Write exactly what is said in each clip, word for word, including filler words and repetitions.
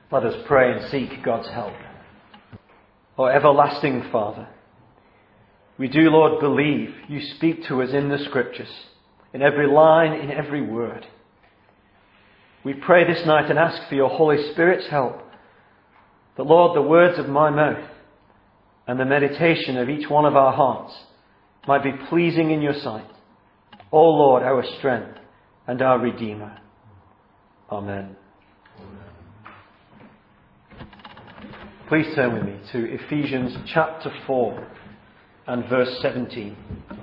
Let us pray and seek God's help. O everlasting Father, we do, Lord, believe you speak to us in the Scriptures, in every line, in every word. We pray this night and ask for your Holy Spirit's help, that, Lord, the words of my mouth and the meditation of each one of our hearts might be pleasing in your sight. O Lord, our strength and our Redeemer. Amen. Please turn with me to Ephesians chapter four and verse seventeen.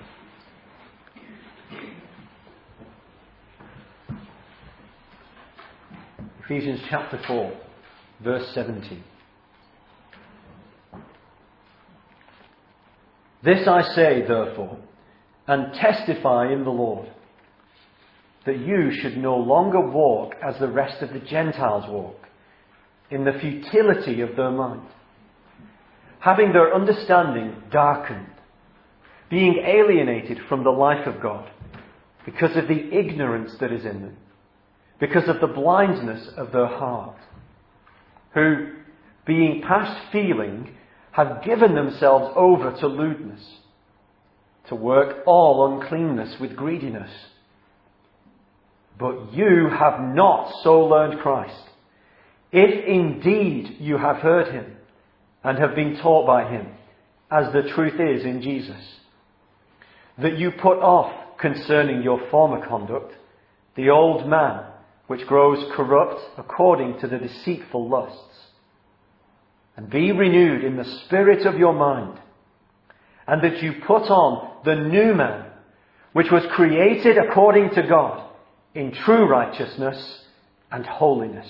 Ephesians chapter four, verse seventeen. This I say, therefore, and testify in the Lord, that you should no longer walk as the rest of the Gentiles walk, in the futility of their mind, having their understanding darkened, being alienated from the life of God, because of the ignorance that is in them, because of the blindness of their heart, who, being past feeling, have given themselves over to lewdness, to work all uncleanness with greediness. But you have not so learned Christ, if indeed you have heard him and have been taught by him, as the truth is in Jesus, that you put off concerning your former conduct the old man which grows corrupt according to the deceitful lusts, and be renewed in the spirit of your mind, and that you put on the new man which was created according to God in true righteousness and holiness.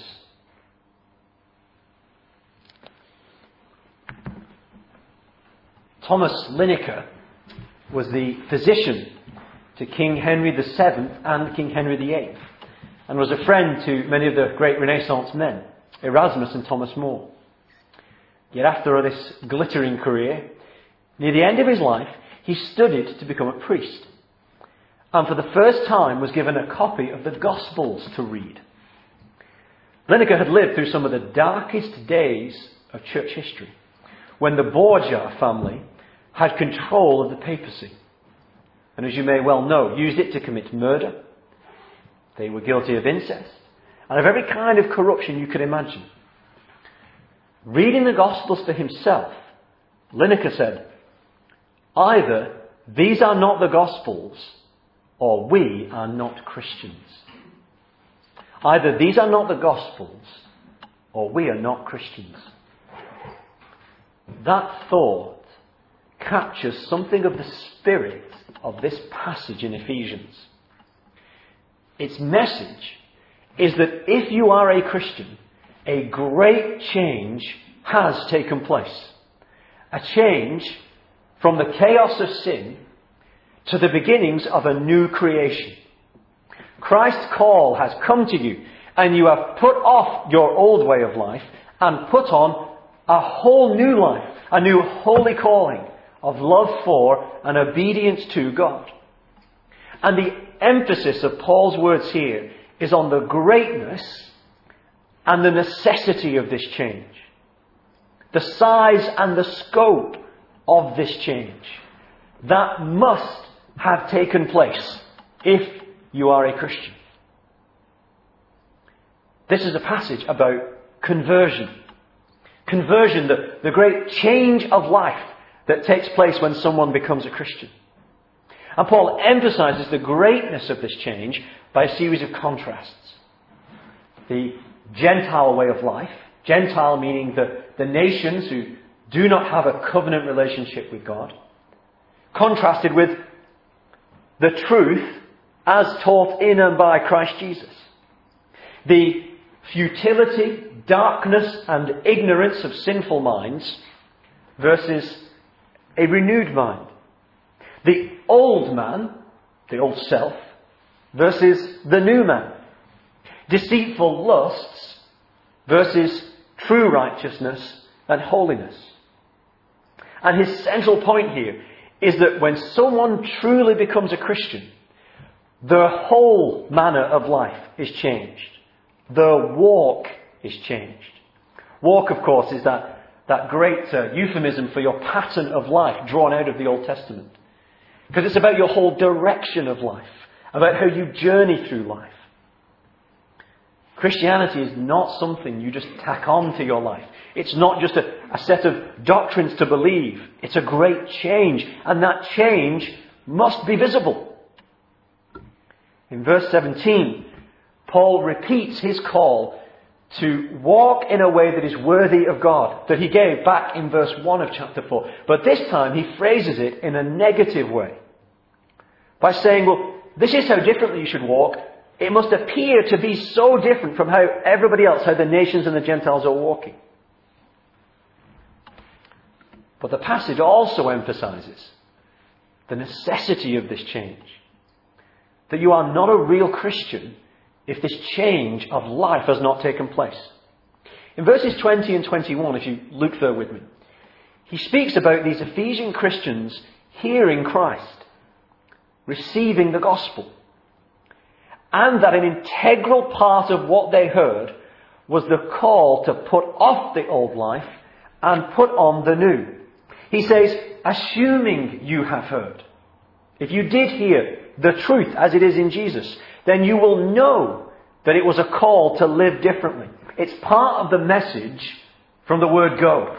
Thomas Linacre was the physician to King Henry the seventh and King Henry the eighth, and was a friend to many of the great Renaissance men, Erasmus and Thomas More. Yet after this glittering career, near the end of his life, he studied to become a priest, and for the first time was given a copy of the Gospels to read. Linacre had lived through some of the darkest days of church history, when the Borgia family had control of the papacy, and as you may well know, used it to commit murder. They were guilty of incest and of every kind of corruption you could imagine. Reading the Gospels for himself, Linacre said, either these are not the Gospels, or we are not Christians. Either these are not the Gospels, or we are not Christians. That thought captures something of the spirit of this passage in Ephesians. Its message is that if you are a Christian, a great change has taken place. A change from the chaos of sin to the beginnings of a new creation. Christ's call has come to you, and you have put off your old way of life and put on a whole new life, a new holy calling of love for and obedience to God. And the emphasis of Paul's words here is on the greatness and the necessity of this change. The size and the scope of this change. That must have taken place if you are a Christian. This is a passage about conversion. Conversion, the, the great change of life that takes place when someone becomes a Christian. And Paul emphasizes the greatness of this change by a series of contrasts. The Gentile way of life, Gentile meaning the, the nations who do not have a covenant relationship with God, contrasted with the truth as taught in and by Christ Jesus. The futility, darkness and ignorance of sinful minds versus a renewed mind. The old man, the old self, versus the new man. Deceitful lusts versus true righteousness and holiness. And his central point here is that when someone truly becomes a Christian, their whole manner of life is changed. Their walk is changed. Walk, of course, is that, that great uh, euphemism for your pattern of life drawn out of the Old Testament. Because it's about your whole direction of life, about how you journey through life. Christianity is not something you just tack on to your life. It's not just a, a set of doctrines to believe. It's a great change, and that change must be visible. In verse seventeen, Paul repeats his call to walk in a way that is worthy of God, that he gave back in verse one of chapter four. But this time he phrases it in a negative way, by saying, well, this is how differently you should walk. It must appear to be so different from how everybody else, how the nations and the Gentiles are walking. But the passage also emphasizes the necessity of this change. That you are not a real Christian if this change of life has not taken place. In verses twenty and twenty-one, if you look there with me, he speaks about these Ephesian Christians hearing Christ, receiving the gospel, and that an integral part of what they heard was the call to put off the old life and put on the new. He says, assuming you have heard. If you did hear the truth as it is in Jesus, then you will know that it was a call to live differently. It's part of the message from the word go.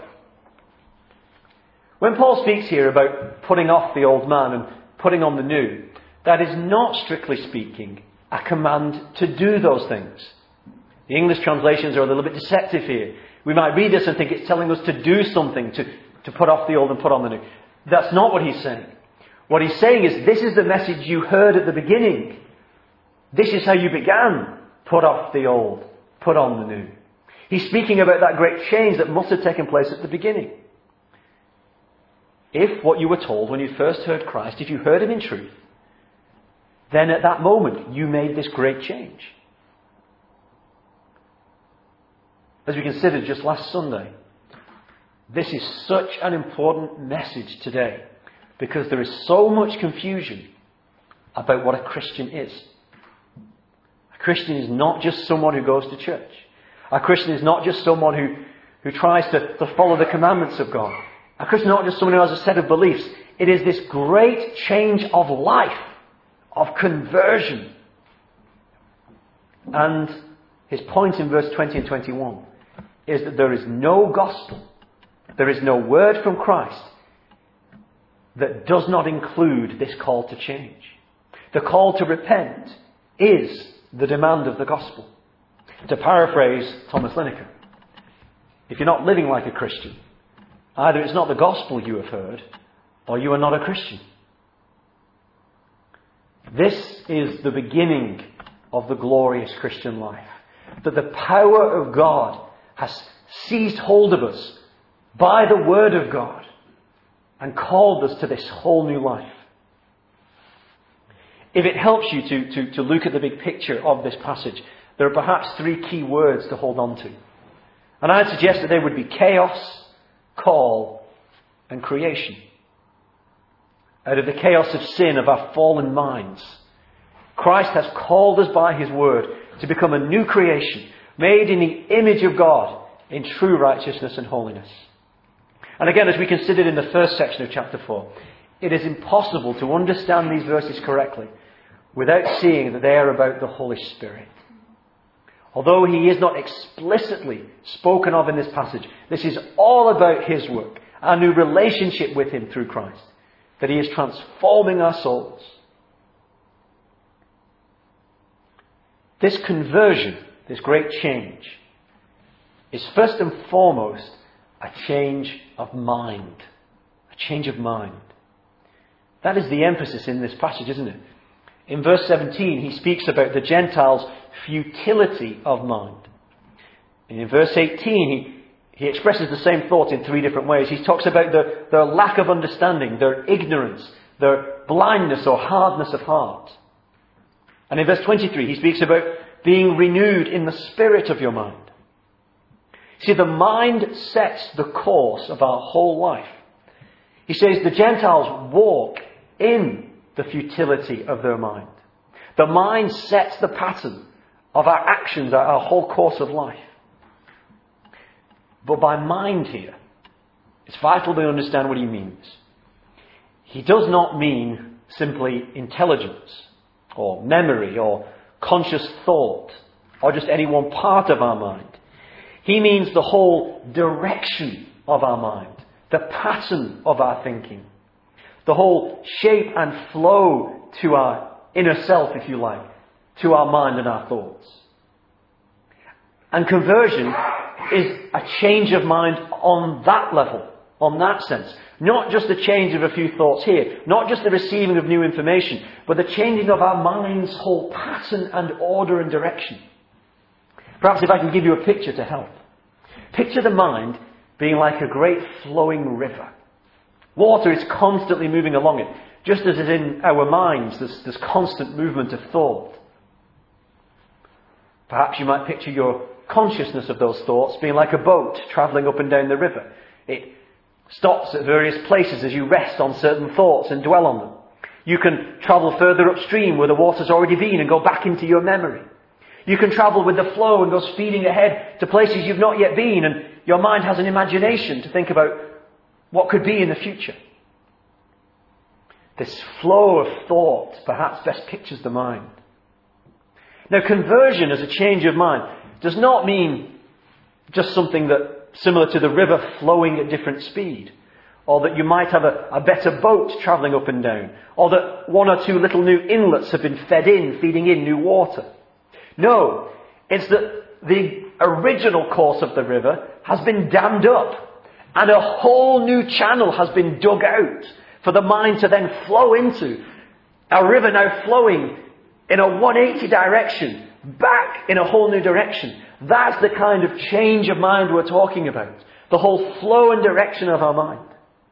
When Paul speaks here about putting off the old man and putting on the new, that is not, strictly speaking, a command to do those things. The English translations are a little bit deceptive here. We might read this and think it's telling us to do something, to, to put off the old and put on the new. That's not what he's saying. What he's saying is, this is the message you heard at the beginning. This is how you began. Put off the old, put on the new. He's speaking about that great change that must have taken place at the beginning. If what you were told when you first heard Christ, if you heard him in truth, then at that moment you made this great change. As we considered just last Sunday, this is such an important message today, because there is so much confusion about what a Christian is. A Christian is not just someone who goes to church. A Christian is not just someone who, who tries to, to follow the commandments of God. A Christian is not just someone who has a set of beliefs. It is this great change of life, of conversion. And his point in verse twenty and twenty-one is that there is no gospel, there is no word from Christ that does not include this call to change. The call to repent is the demand of the gospel. To paraphrase Thomas Lineker, if you're not living like a Christian, either it's not the gospel you have heard, or you are not a Christian. This is the beginning of the glorious Christian life. That the power of God has seized hold of us by the word of God and called us to this whole new life. If it helps you to, to, to look at the big picture of this passage, there are perhaps three key words to hold on to. And I'd suggest that they would be chaos, call, and creation. Out of the chaos of sin of our fallen minds, Christ has called us by his word to become a new creation, made in the image of God, in true righteousness and holiness. And again, as we considered in the first section of chapter four, it is impossible to understand these verses correctly without seeing that they are about the Holy Spirit. Although he is not explicitly spoken of in this passage, this is all about his work, our new relationship with him through Christ, that he is transforming our souls. This conversion, this great change, is first and foremost a change of mind. A change of mind. That is the emphasis in this passage, isn't it? In verse seventeen, he speaks about the Gentiles' futility of mind. And in verse eighteen, he, he expresses the same thought in three different ways. He talks about their, their lack of understanding, their ignorance, their blindness or hardness of heart. And in verse twenty-three, he speaks about being renewed in the spirit of your mind. See, the mind sets the course of our whole life. He says the Gentiles walk in the futility of their mind. The mind sets the pattern of our actions, our whole course of life. But by mind here, it's vital to understand what he means. He does not mean simply intelligence, or memory, or conscious thought, or just any one part of our mind. He means the whole direction of our mind, the pattern of our thinking, the whole shape and flow to our inner self, if you like, to our mind and our thoughts. And conversion is a change of mind on that level, on that sense. Not just the change of a few thoughts here, not just the receiving of new information, but the changing of our mind's whole pattern and order and direction. Perhaps if I can give you a picture to help. Picture the mind being like a great flowing river. Water is constantly moving along it, just as is in our minds, this, this constant movement of thought. Perhaps you might picture your consciousness of those thoughts being like a boat travelling up and down the river. It stops at various places as you rest on certain thoughts and dwell on them. You can travel further upstream where the water's already been and go back into your memory. You can travel with the flow and go speeding ahead to places you've not yet been, and your mind has an imagination to think about what could be in the future. This flow of thought perhaps best pictures the mind. Now, conversion as a change of mind does not mean just something that similar to the river flowing at different speed, or that you might have a, a better boat travelling up and down, or that one or two little new inlets have been fed in, feeding in new water. No, it's that the original course of the river has been dammed up, and a whole new channel has been dug out for the mind to then flow into. A river now flowing in a one hundred eighty direction, back in a whole new direction. That's the kind of change of mind we're talking about. The whole flow and direction of our mind.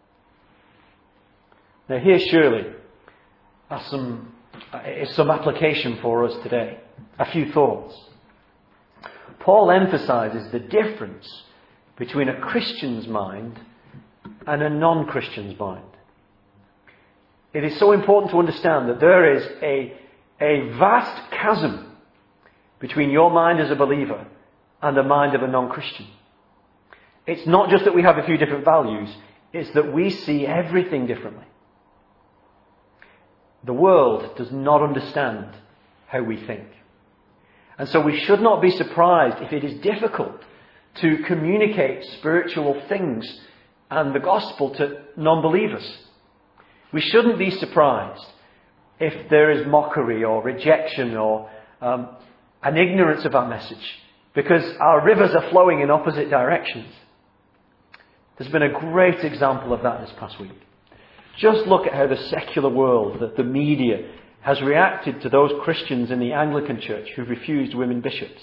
Now here surely are some, is some application for us today. A few thoughts. Paul emphasises the difference between a Christian's mind and a non-Christian's mind. It is so important to understand that there is a, a vast chasm between your mind as a believer and the mind of a non-Christian. It's not just that we have a few different values, it's that we see everything differently. The world does not understand how we think. And so we should not be surprised if it is difficult to communicate spiritual things and the gospel to non-believers. We shouldn't be surprised if there is mockery or rejection or um, an ignorance of our message, because our rivers are flowing in opposite directions. There's been a great example of that this past week. Just look at how the secular world, the, the media, has reacted to those Christians in the Anglican Church who've refused women bishops.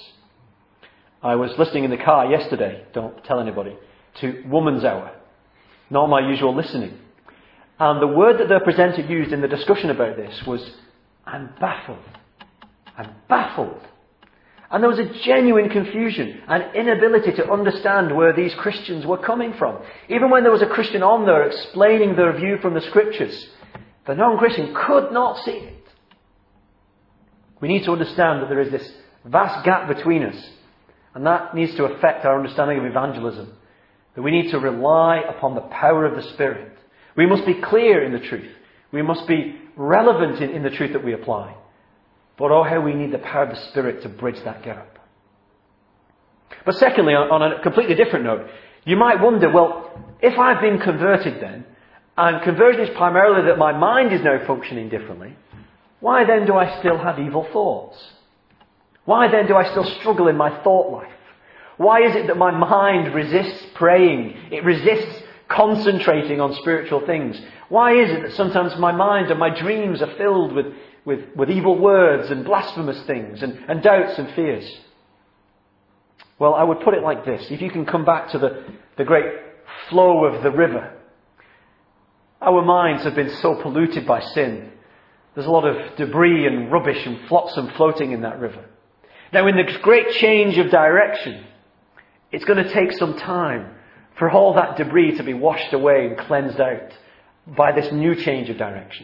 I was listening in the car yesterday, don't tell anybody, to Woman's Hour. Not my usual listening. And the word that the presenter used in the discussion about this was, I'm baffled. I'm baffled. And there was a genuine confusion and inability to understand where these Christians were coming from. Even when there was a Christian on there explaining their view from the Scriptures, the non-Christian could not see it. We need to understand that there is this vast gap between us, and that needs to affect our understanding of evangelism. That we need to rely upon the power of the Spirit. We must be clear in the truth. We must be relevant in, in the truth that we apply. But oh, how we need the power of the Spirit to bridge that gap. But secondly, on, on a completely different note, you might wonder, well, if I've been converted then, and conversion is primarily that my mind is now functioning differently, why then do I still have evil thoughts? Why then do I still struggle in my thought life? Why is it that my mind resists praying? It resists concentrating on spiritual things. Why is it that sometimes my mind and my dreams are filled with, with, with evil words and blasphemous things and, and doubts and fears? Well, I would put it like this. If you can come back to the, the great flow of the river. Our minds have been so polluted by sin. There's a lot of debris and rubbish and flotsam floating in that river. Now, in the great change of direction, it's going to take some time for all that debris to be washed away and cleansed out by this new change of direction.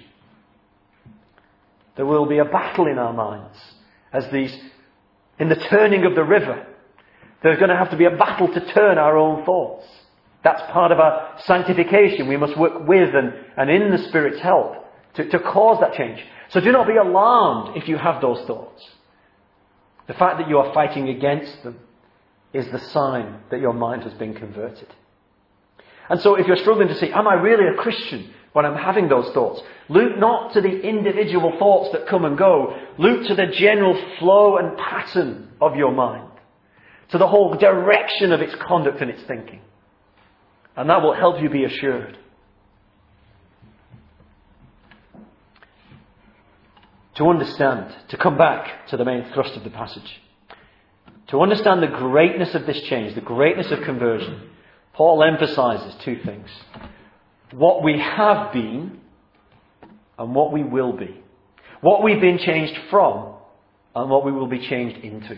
There will be a battle in our minds as these, in the turning of the river, There's going to have to be a battle to turn our own thoughts. That's part of our sanctification. We must work with and, and in the Spirit's help to, to cause that change. So do not be alarmed if you have those thoughts. The fact that you are fighting against them is the sign that your mind has been converted. And so if you're struggling to see, am I really a Christian when I'm having those thoughts? Look not to the individual thoughts that come and go. Look to the general flow and pattern of your mind. To the whole direction of its conduct and its thinking. And that will help you be assured. To understand, to come back to the main thrust of the passage. To understand the greatness of this change, the greatness of conversion, Paul emphasizes two things. What we have been and what we will be. What we've been changed from and what we will be changed into.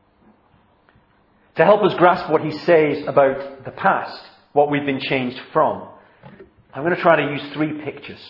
To help us grasp what he says about the past, what we've been changed from, I'm going to try to use three pictures.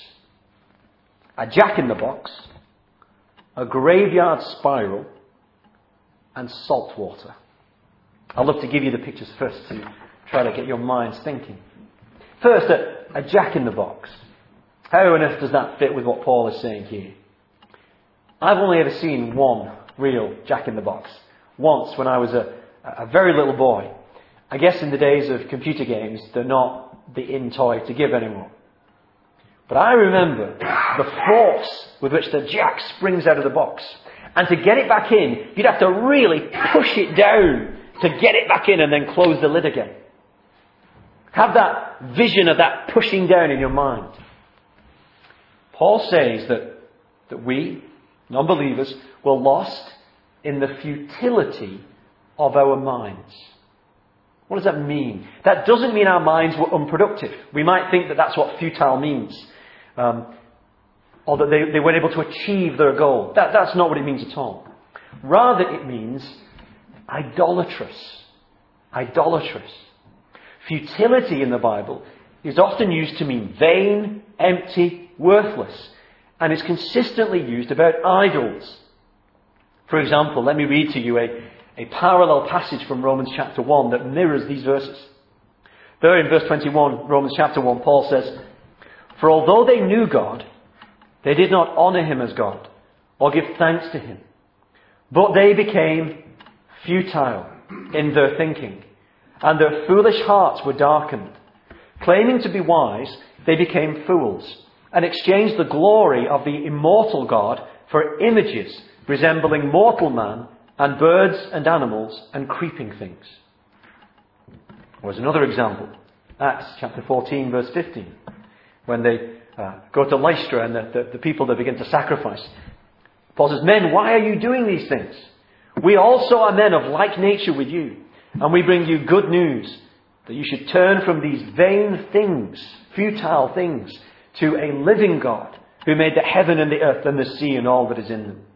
A jack-in-the-box, a graveyard spiral, and salt water. I'd love to give you the pictures first to try to get your minds thinking. First, a, a jack-in-the-box. How on earth does that fit with what Paul is saying here? I've only ever seen one real jack-in-the-box. Once, when I was a, a very little boy. I guess in the days of computer games, they're not the in toy to give anymore. But I remember the force with which the jack springs out of the box. And to get it back in, you'd have to really push it down to get it back in and then close the lid again. Have that vision of that pushing down in your mind. Paul says that, that we, non-believers, were lost in the futility of our minds. What does that mean? That doesn't mean our minds were unproductive. We might think that that's what futile means. Um, or that they, they weren't able to achieve their goal. That, that's not what it means at all. Rather, it means idolatrous. Idolatrous. Futility in the Bible is often used to mean vain, empty, worthless. And is consistently used about idols. For example, let me read to you a, a parallel passage from Romans chapter one that mirrors these verses. There in verse twenty-one, Romans chapter one, Paul says, "For although they knew God, they did not honour him as God, or give thanks to him. But they became futile in their thinking, and their foolish hearts were darkened. Claiming to be wise, they became fools, and exchanged the glory of the immortal God for images resembling mortal man, and birds and animals and creeping things." Or as another example, Acts chapter fourteen, verse fifteen, when they uh, go to Lystra and the, the, the people that begin to sacrifice. Paul says, "Men, why are you doing these things? We also are men of like nature with you, and we bring you good news, that you should turn from these vain things, futile things, to a living God, who made the heaven and the earth and the sea and all that is in them."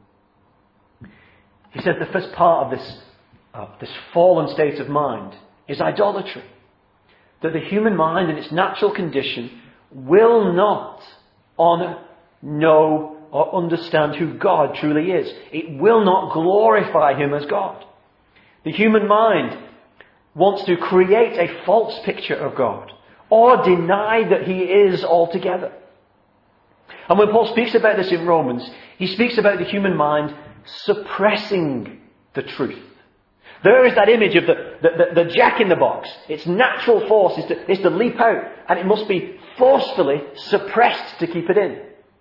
He says the first part of this, uh, this fallen state of mind is idolatry. That the human mind in its natural condition will not honour, know, or understand who God truly is. It will not glorify him as God. The human mind wants to create a false picture of God, or deny that he is altogether. And when Paul speaks about this in Romans, he speaks about the human mind suppressing the truth. There is that image of the, the, the, the jack-in-the-box. Its natural force is to, is to leap out, and it must be forcefully suppressed to keep it in.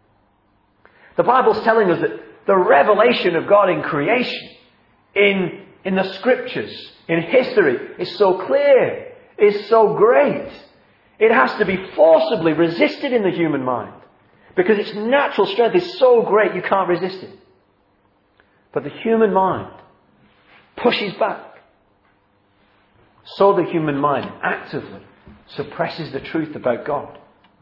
The Bible's telling us that the revelation of God in creation, in, in the scriptures, in history, is so clear, is so great. It has to be forcibly resisted in the human mind, because its natural strength is so great you can't resist it. But the human mind pushes back. So the human mind actively suppresses the truth about God.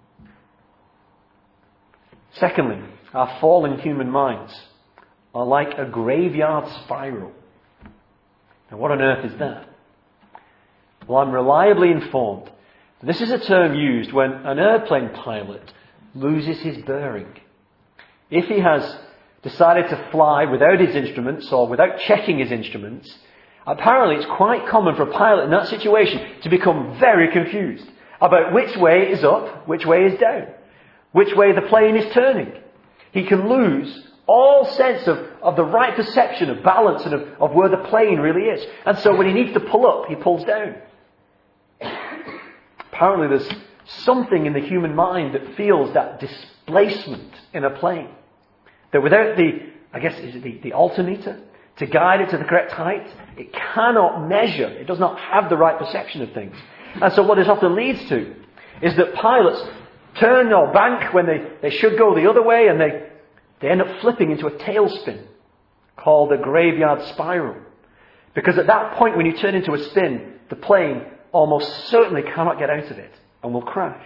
Secondly, our fallen human minds are like a graveyard spiral. Now, what on earth is that? Well, I'm reliably informed that this is a term used when an airplane pilot loses his bearing. If he has decided to fly without his instruments or without checking his instruments, Apparently it's quite common for a pilot in that situation to become very confused about which way is up, which way is down, which way the plane is turning. He can lose all sense of, of the right perception of balance and of, of where the plane really is. And so when he needs to pull up, he pulls down. Apparently there's something in the human mind that feels that displacement in a plane. That without the, I guess, is it the, the altimeter to guide it to the correct height, it cannot measure. It does not have the right perception of things. And so what this often leads to is that pilots turn or bank when they, they should go the other way, and they, they end up flipping into a tailspin called a graveyard spiral. Because at that point when you turn into a spin, the plane almost certainly cannot get out of it and will crash.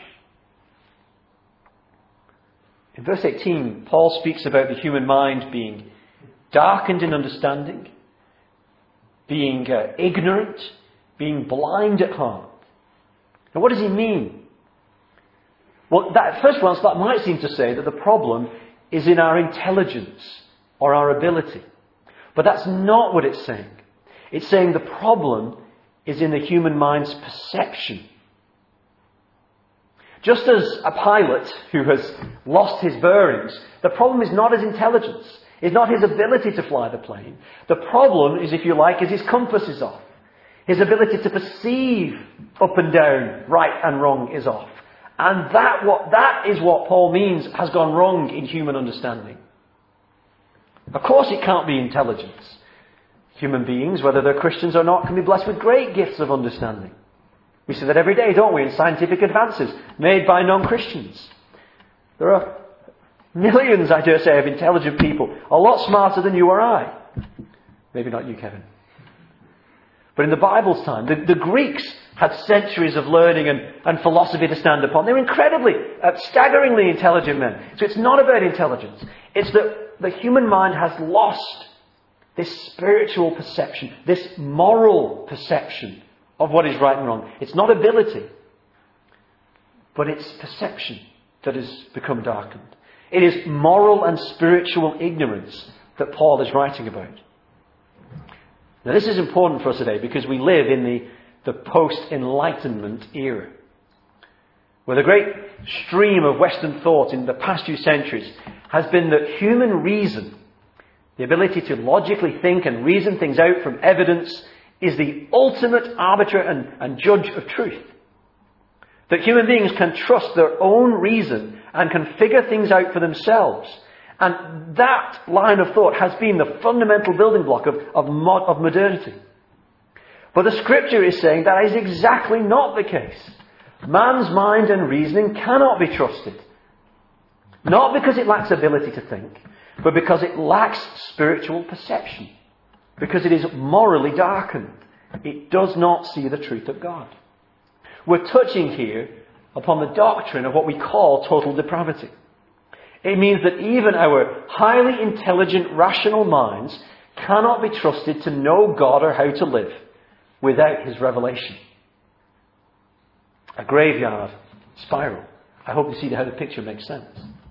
In verse eighteen, Paul speaks about the human mind being darkened in understanding, being uh, ignorant, being blind at heart. Now what does he mean? Well, that, at first glance, that might seem to say that the problem is in our intelligence or our ability. But that's not what it's saying. It's saying the problem is in the human mind's perception. Just as a pilot who has lost his bearings, the problem is not his intelligence. It's not his ability to fly the plane. The problem is, if you like, is his compass is off. His ability to perceive up and down, right and wrong is off. And that, what, that is what Paul means has gone wrong in human understanding. Of course it can't be intelligence. Human beings, whether they're Christians or not, can be blessed with great gifts of understanding. We see that every day, don't we, in scientific advances made by non-Christians. There are millions, I dare say, of intelligent people, a lot smarter than you or I. Maybe not you, Kevin. But in the Bible's time, the, the Greeks had centuries of learning and, and philosophy to stand upon. They're incredibly, uh, staggeringly intelligent men. So it's not about intelligence. It's that the human mind has lost this spiritual perception, this moral perception of what is right and wrong. It's not ability, but it's perception that has become darkened. It is moral and spiritual ignorance that Paul is writing about. Now this is important for us today because we live in the, the post-Enlightenment era, where the great stream of Western thought in the past few centuries has been that human reason, the ability to logically think and reason things out from evidence, is the ultimate arbiter and, and judge of truth. That human beings can trust their own reason and can figure things out for themselves. And that line of thought has been the fundamental building block of, of, mod, of modernity. But the Scripture is saying that is exactly not the case. Man's mind and reasoning cannot be trusted. Not because it lacks ability to think, but because it lacks spiritual perception. Because it is morally darkened. It does not see the truth of God. We're touching here upon the doctrine of what we call total depravity. It means that even our highly intelligent, rational minds cannot be trusted to know God or how to live without His revelation. A graveyard spiral. I hope you see how the picture makes sense.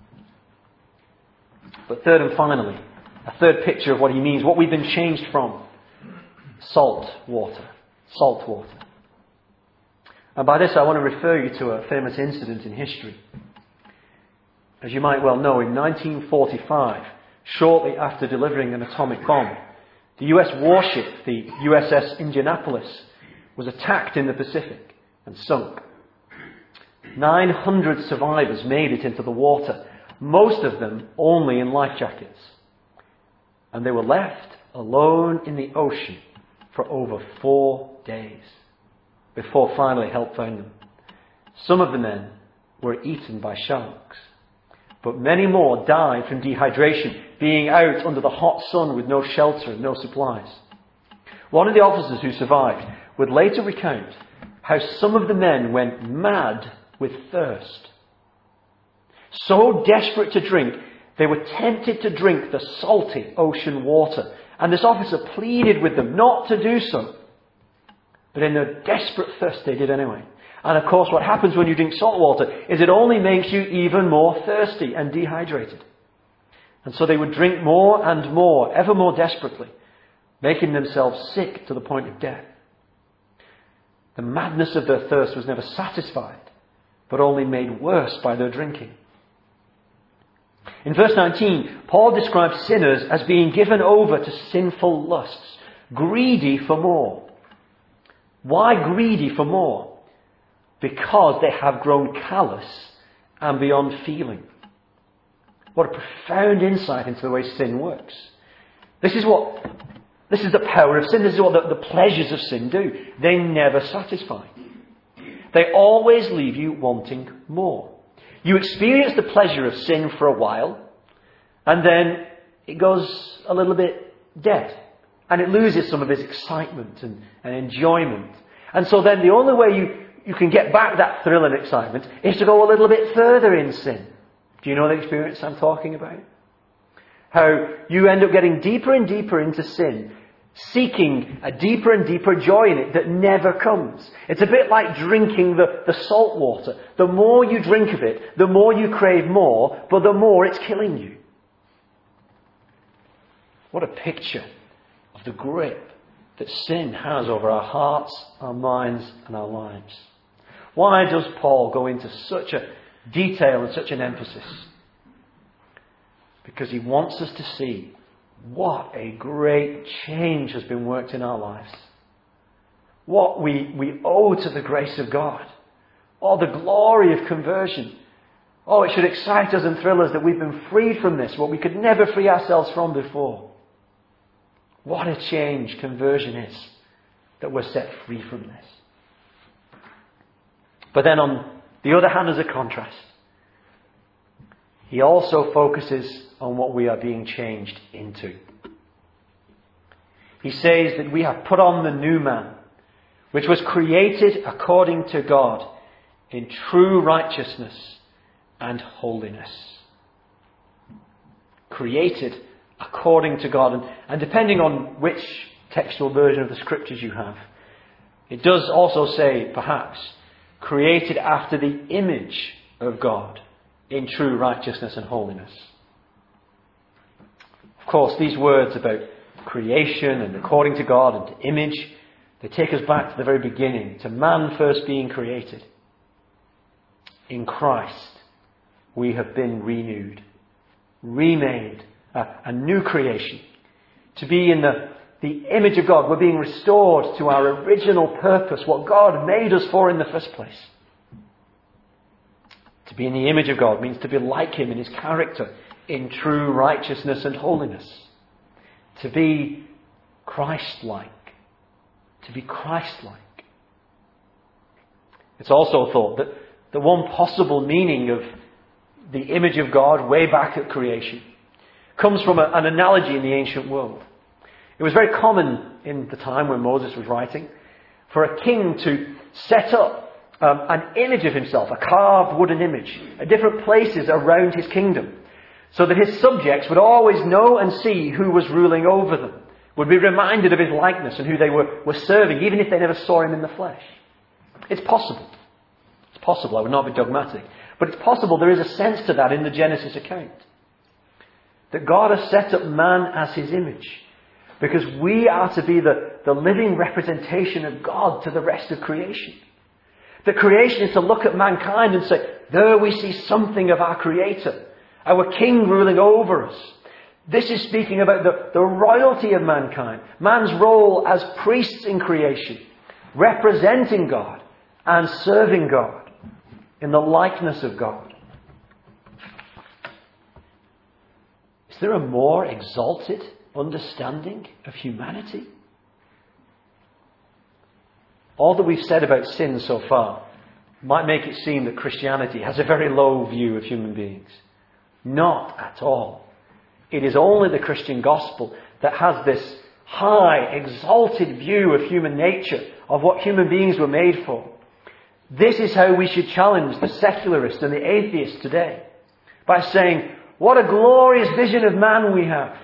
But third and finally, a third picture of what he means, what we've been changed from. Salt water. Salt water. And by this I want to refer you to a famous incident in history. As you might well know, in nineteen forty-five, shortly after delivering an atomic bomb, the U S warship, the U S S Indianapolis, was attacked in the Pacific and sunk. nine hundred survivors made it into the water, most of them only in life jackets. And they were left alone in the ocean for over four days before finally help found them. Some of the men were eaten by sharks, but many more died from dehydration, being out under the hot sun with no shelter and no supplies. One of the officers who survived would later recount how some of the men went mad with thirst. So desperate to drink, they were tempted to drink the salty ocean water. And this officer pleaded with them not to do so. But in their desperate thirst, they did anyway. And of course, what happens when you drink salt water is it only makes you even more thirsty and dehydrated. And so they would drink more and more, ever more desperately. making themselves sick to the point of death. The madness of their thirst was never satisfied, but only made worse by their drinking. In verse nineteen, Paul describes sinners as being given over to sinful lusts, greedy for more. Why greedy for more? Because they have grown callous and beyond feeling. What a profound insight into the way sin works. This is what, this is the power of sin. This is what the, the pleasures of sin do. They never satisfy. They always leave you wanting more. You experience the pleasure of sin for a while, and then it goes a little bit dead. And it loses some of its excitement and, and enjoyment. And so then the only way you, you can get back that thrill and excitement is to go a little bit further in sin. Do you know the experience I'm talking about? How you end up getting deeper and deeper into sin, seeking a deeper and deeper joy in it that never comes. It's a bit like drinking the, the salt water. The more you drink of it, the more you crave more, but the more it's killing you. What a picture of the grip that sin has over our hearts, our minds, and our lives. Why does Paul go into such a detail and such an emphasis? Because he wants us to see what a great change has been worked in our lives. What we, we owe to the grace of God. Oh, the glory of conversion. Oh, it should excite us and thrill us that we've been freed from this, what we could never free ourselves from before. What a change conversion is, that we're set free from this. But then on the other hand, as a contrast, he also focuses on what we are being changed into. He says that we have put on the new man, which was created according to God in true righteousness and holiness. Created according to God. And, and depending on which textual version of the scriptures you have, it does also say, perhaps, created after the image of God in true righteousness and holiness. Of course, these words about creation and according to God and to image, they take us back to the very beginning, to man first being created. In Christ, we have been renewed, remade, a, a new creation. To be in the, the image of God, we're being restored to our original purpose, what God made us for in the first place. To be in the image of God means to be like Him in His character, in true righteousness and holiness. To be Christ-like. To be Christ-like. It's also thought that the one possible meaning of the image of God way back at creation comes from a, an analogy in the ancient world. It was very common in the time when Moses was writing for a king to set up um, an image of himself, a carved wooden image, at different places around his kingdom, so that his subjects would always know and see who was ruling over them, would be reminded of his likeness and who they were, were serving, even if they never saw him in the flesh. It's possible. It's possible. I would not be dogmatic. But it's possible there is a sense to that in the Genesis account. That God has set up man as His image. Because we are to be the, the living representation of God to the rest of creation. That creation is to look at mankind and say, there we see something of our Creator. Our King ruling over us. This is speaking about the, the royalty of mankind. Man's role as priests in creation. Representing God and serving God in the likeness of God. Is there a more exalted understanding of humanity? All that we've said about sin so far might make it seem that Christianity has a very low view of human beings. Not at all. It is only the Christian gospel that has this high, exalted view of human nature, of what human beings were made for. This is how we should challenge the secularists and the atheists today. By saying, what a glorious vision of man we have.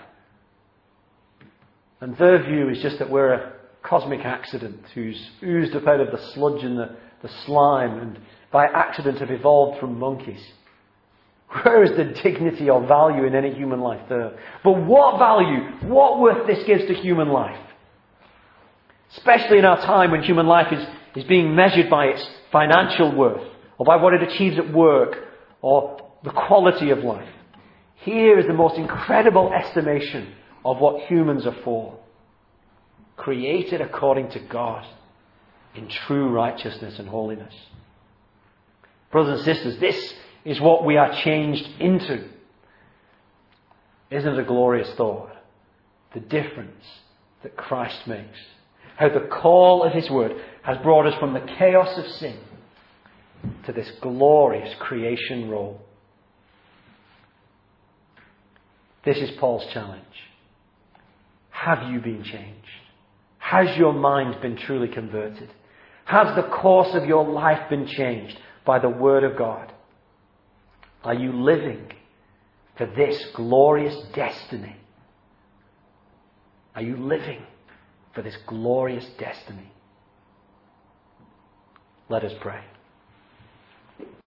And their view is just that we're a cosmic accident who's oozed up out of the sludge and the, the slime and by accident have evolved from monkeys. Where is the dignity or value in any human life there? But what value, what worth this gives to human life Especially in our time when human life is, is being measured by its financial worth, or by what it achieves at work, or the quality of life. Here is the most incredible estimation of what humans are for. Created according to God in true righteousness and holiness. Brothers and sisters, this is what we are changed into. Isn't it a glorious thought? The difference that Christ makes. How the call of His word has brought us from the chaos of sin to this glorious creation role. This is Paul's challenge. Have you been changed? Has your mind been truly converted? Has the course of your life been changed by the Word of God? Are you living for this glorious destiny? Are you living for this glorious destiny? Let us pray.